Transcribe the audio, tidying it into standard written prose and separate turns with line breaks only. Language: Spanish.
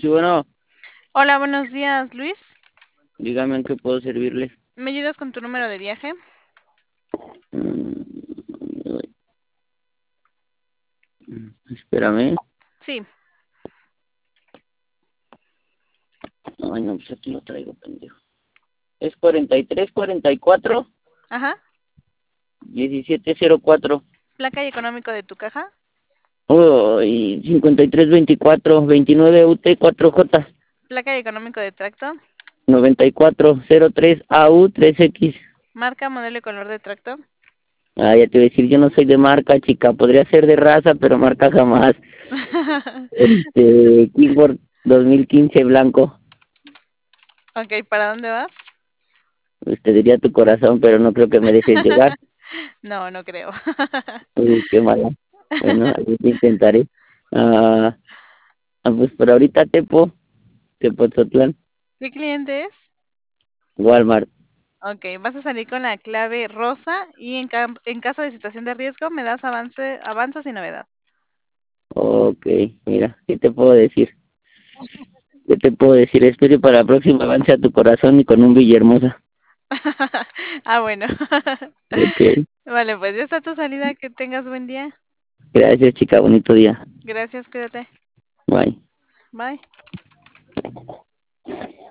Sí, bueno,
Hola, buenos días, Luis.
dígame en qué puedo servirle.
¿Me ayudas con tu número de viaje?
Mm, espérame.
Sí.
Ay, no, pues aquí lo traigo, pendejo. Es 43 44
Ajá.
1704.
Placa y económico de tu caja.
Oh, y 53 24 29 UT 4J
Placa y económico de tracto.
94 03 AU 3X.
Marca, modelo y color de tracto.
Ah, ya te voy a decir, yo no soy de marca, chica. Podría ser de raza, pero marca jamás. Keyboard 2015 blanco.
Ok, ¿para dónde vas?
Diría tu corazón, pero no creo que me dejes llegar.
No, no creo.
Qué mala. Bueno, así te intentaré. Ah, pues por ahorita Tepoztlán,
¿Qué cliente es?
Walmart.
Ok, vas a salir con la clave rosa y en caso de situación de riesgo me das avanzas y novedad.
Ok, mira, ¿qué te puedo decir? ¿Qué te puedo decir? Espero para la próxima avance a tu corazón y con un Villahermosa.
Ah, bueno.
Ok,
Vale, pues ya está tu salida. Que tengas buen día.
gracias, chica, bonito día.
Gracias, cuídate.
Bye.
Bye.